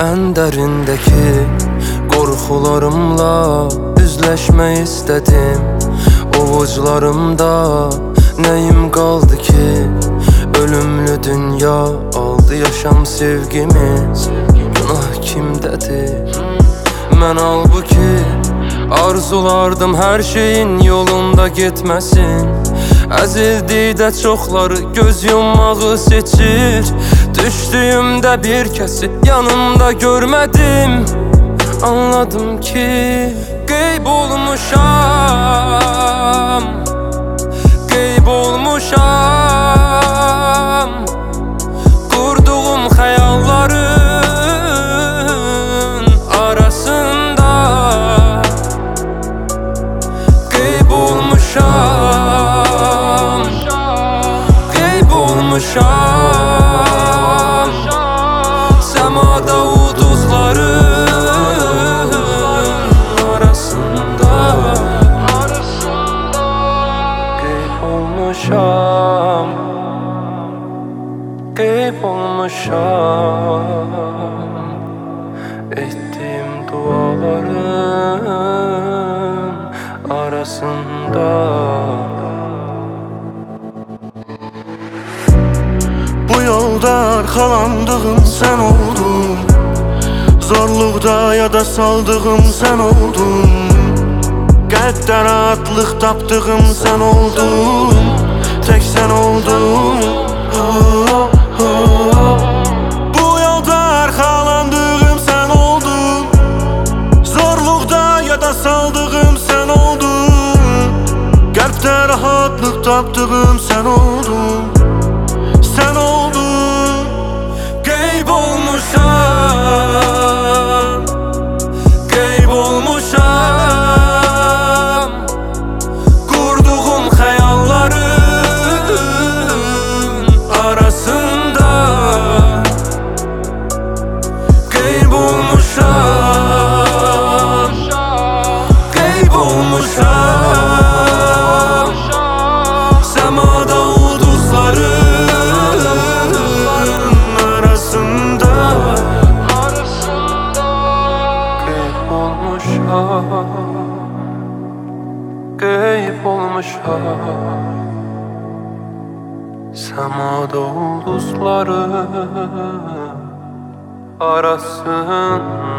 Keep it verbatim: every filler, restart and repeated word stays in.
En derindeki korkularımla üzleşme istedim. Ovucularımda neyim kaldı ki? Ölümlü dünya aldı yaşam sevgimiz. Günah kimdedir? Mən halbuki arzulardım her şeyin yolunda gitmesin. Əzildikdə çoxları göz yummağı seçir. Düşdüyümdə bir kəsi yanımda görmədim. Anladım ki qeyb olmuşam, qeyb olmuşam. Qurduğum xəyalların arasında qeyb olmuşam, qeyb olmuşam. Səmada ulduzların arasında qeyb olmuşam, qeyb olmuşam. Ettiğim duaların arasında. Bu yolda arxalandığım sen oldun. Zorluqda yada saldığım sen oldun. Qəlbdə rahatlıq tapdığım sen oldun. Tek sen oldun. Oh, oh. Bu yolda arxalandığım sen oldun. Zorluqda yada saldığım sen oldun. Qəlbdə rahatlıq tapdığım sen oldun. Sen oldun. Qeyb olmuşam, qeyb olmuşam. Qurduğum xəyalların arasında qeyb olmuşam, qeyb olmuşam. Səmada ulduzların arasında qeyb olmuşam, qeyb olmuşam. Səmada ulduzların arasında